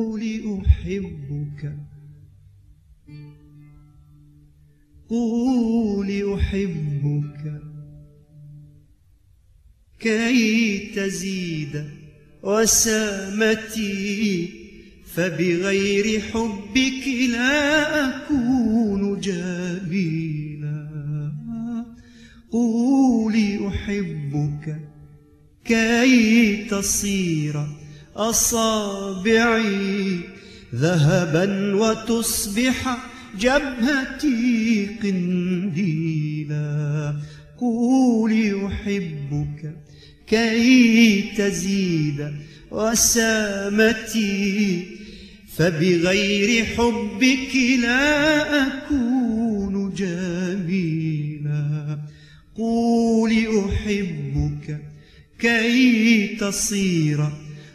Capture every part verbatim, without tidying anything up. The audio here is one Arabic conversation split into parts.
قولي أحبك، قولي أحبك كي تزيد وسامتي، فبغير حبك لا أكون جميلا. قولي أحبك كي تصير أصابعي ذهبا وتصبح جبهتي قنديلا. قولي أحبك كي تزيد وسامتي، فبغير حبك لا أكون جميلا. قولي أحبك كي تصير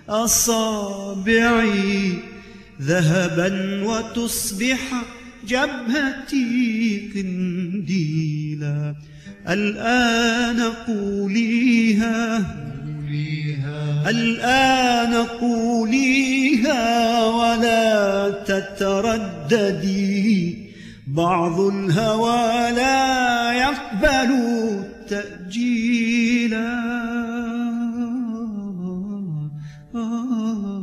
أصابعي ذهبا وتصبح جبهتي قنديلا. الآن قوليها، الآن قوليها ولا تترددي، بعض الهوى لا يقبل التأجيلا.